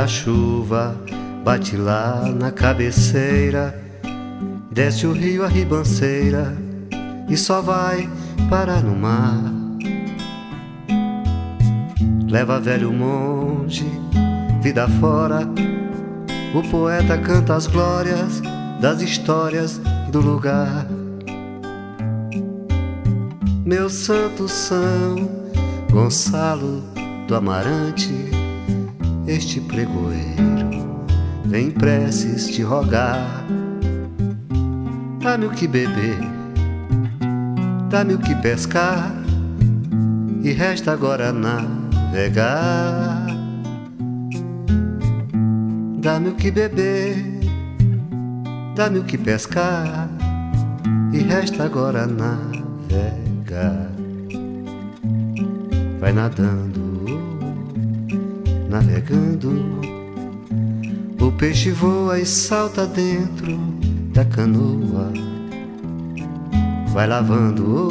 A chuva bate lá na cabeceira, desce o rio a ribanceira e só vai parar no mar. Leva velho monge, vida fora, o poeta canta as glórias das histórias do lugar. Meu santo São Gonçalo do Amarante, este pregoeiro vem preces te rogar. Dá-me o que beber, dá-me o que pescar, e resta agora navegar. Dá-me o que beber, dá-me o que pescar, e resta agora navegar. Vai nadando, navegando, o peixe voa e salta dentro da canoa. Vai lavando,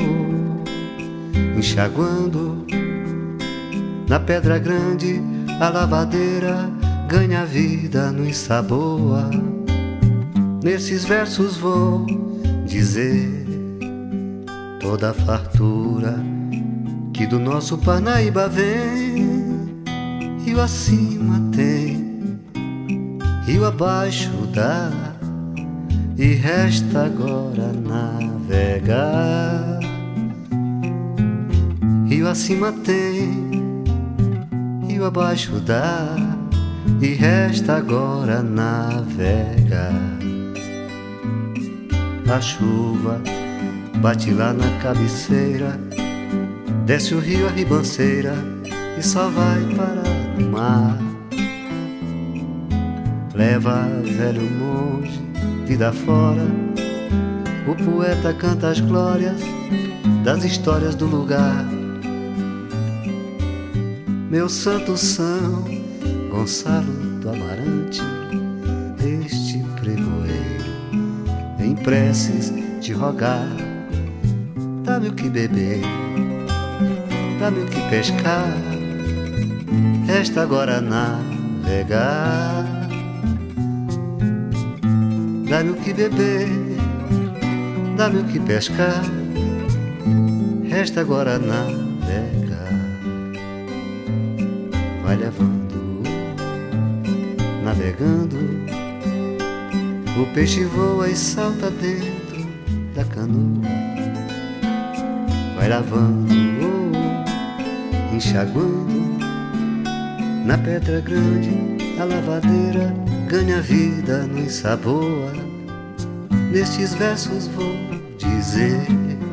enxaguando, na pedra grande a lavadeira ganha vida no ensaboa. Nesses versos vou dizer toda a fartura que do nosso Parnaíba vem. Rio acima tem, rio abaixo dá, e resta agora navegar. Rio acima tem, rio abaixo dá, e resta agora navegar. A chuva bate lá na cabeceira, desce o rio a ribanceira e só vai parar no mar. Leva velho monge, vida fora, o poeta canta as glórias das histórias do lugar. Meu santo São Gonçalo do Amarante, este pregoeiro em preces te rogar. Dá-me o que beber, dá-me o que pescar, resta agora navegar. Dá-me o que beber, dá-me o que pescar, resta agora navegar. Vai levando, navegando, o peixe voa e salta dentro da canoa. Vai lavando, enxaguando, na pedra grande a lavadeira ganha vida no ensaboa. Nestes versos vou dizer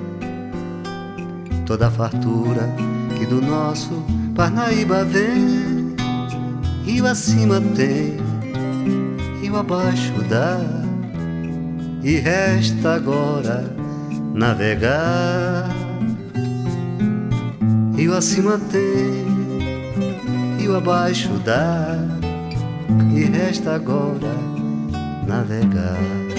toda a fartura que do nosso Parnaíba vem. Rio acima tem, rio abaixo dá, e resta agora navegar. Rio acima tem, rio abaixo dá, e resta agora navegar.